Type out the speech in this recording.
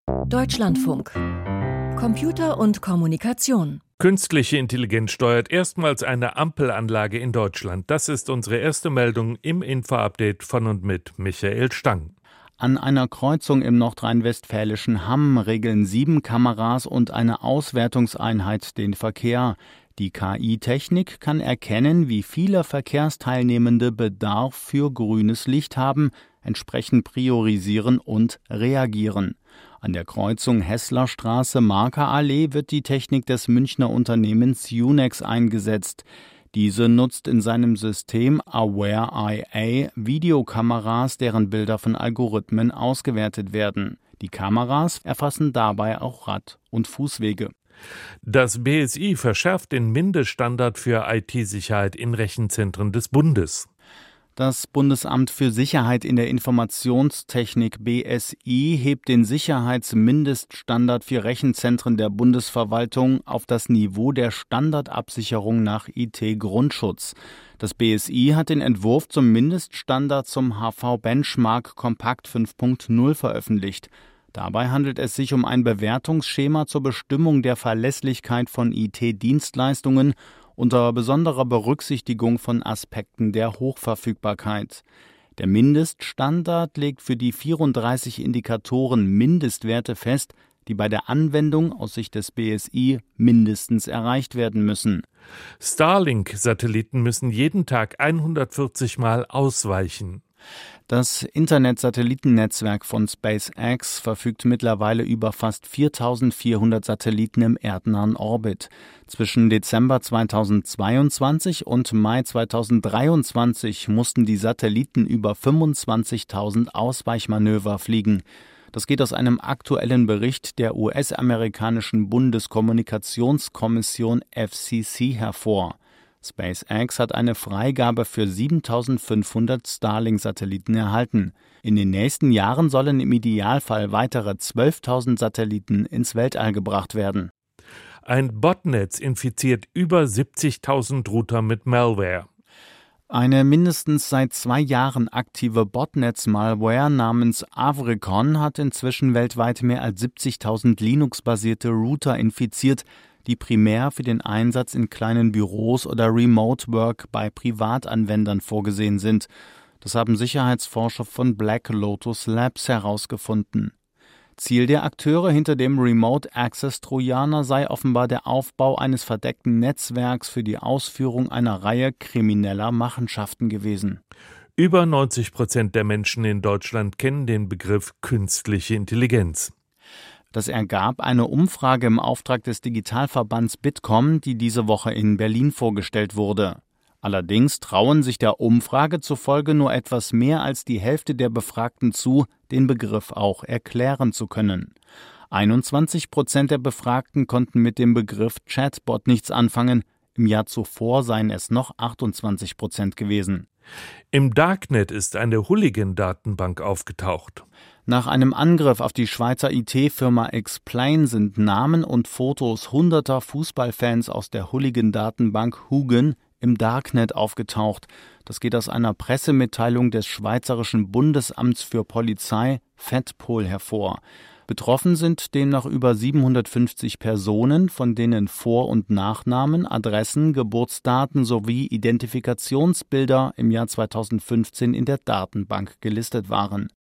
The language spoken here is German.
Deutschlandfunk. Computer und Kommunikation. Künstliche Intelligenz steuert erstmals eine Ampelanlage in Deutschland. Das ist unsere erste Meldung im Info-Update von und mit Michael Stang. An einer Kreuzung im nordrhein-westfälischen Hamm regeln 7 Kameras und eine Auswertungseinheit den Verkehr. Die KI-Technik kann erkennen, wie viele Verkehrsteilnehmende Bedarf für grünes Licht haben, entsprechend priorisieren und reagieren. An der Kreuzung Heßlerstraße-Marker-Allee wird die Technik des Münchner Unternehmens Unex eingesetzt. Diese nutzt in seinem System Aware.IA Videokameras, deren Bilder von Algorithmen ausgewertet werden. Die Kameras erfassen dabei auch Rad- und Fußwege. Das BSI verschärft den Mindeststandard für IT-Sicherheit in Rechenzentren des Bundes. Das Bundesamt für Sicherheit in der Informationstechnik BSI hebt den Sicherheitsmindeststandard für Rechenzentren der Bundesverwaltung auf das Niveau der Standardabsicherung nach IT-Grundschutz. Das BSI hat den Entwurf zum Mindeststandard zum HV-Benchmark Kompakt 5.0 veröffentlicht. Dabei handelt es sich um ein Bewertungsschema zur Bestimmung der Verlässlichkeit von IT-Dienstleistungen unter besonderer Berücksichtigung von Aspekten der Hochverfügbarkeit. Der Mindeststandard legt für die 34 Indikatoren Mindestwerte fest, die bei der Anwendung aus Sicht des BSI mindestens erreicht werden müssen. Starlink-Satelliten müssen jeden Tag 140 Mal ausweichen. Das Internet-Satellitennetzwerk von SpaceX verfügt mittlerweile über fast 4.400 Satelliten im erdnahen Orbit. Zwischen Dezember 2022 und Mai 2023 mussten die Satelliten über 25.000 Ausweichmanöver fliegen. Das geht aus einem aktuellen Bericht der US-amerikanischen Bundeskommunikationskommission FCC hervor. SpaceX hat eine Freigabe für 7.500 Starlink-Satelliten erhalten. In den nächsten Jahren sollen im Idealfall weitere 12.000 Satelliten ins Weltall gebracht werden. Ein Botnetz infiziert über 70.000 Router mit Malware. Eine mindestens seit 2 Jahren aktive Botnetz-Malware namens Avricon hat inzwischen weltweit mehr als 70.000 Linux-basierte Router infiziert, die primär für den Einsatz in kleinen Büros oder Remote Work bei Privatanwendern vorgesehen sind. Das haben Sicherheitsforscher von Black Lotus Labs herausgefunden. Ziel der Akteure hinter dem Remote Access Trojaner sei offenbar der Aufbau eines verdeckten Netzwerks für die Ausführung einer Reihe krimineller Machenschaften gewesen. Über 90% der Menschen in Deutschland kennen den Begriff künstliche Intelligenz. Das ergab eine Umfrage im Auftrag des Digitalverbands Bitkom, die diese Woche in Berlin vorgestellt wurde. Allerdings trauen sich der Umfrage zufolge nur etwas mehr als die Hälfte der Befragten zu, den Begriff auch erklären zu können. 21% der Befragten konnten mit dem Begriff Chatbot nichts anfangen, im Jahr zuvor seien es noch 28% gewesen. Im Darknet ist eine Hooligan-Datenbank aufgetaucht. Nach einem Angriff auf die Schweizer IT-Firma Explain sind Namen und Fotos hunderter Fußballfans aus der Hooligan-Datenbank Hugin im Darknet aufgetaucht. Das geht aus einer Pressemitteilung des Schweizerischen Bundesamts für Polizei, FEDPOL, hervor. Betroffen sind demnach über 750 Personen, von denen Vor- und Nachnamen, Adressen, Geburtsdaten sowie Identifikationsbilder im Jahr 2015 in der Datenbank gelistet waren.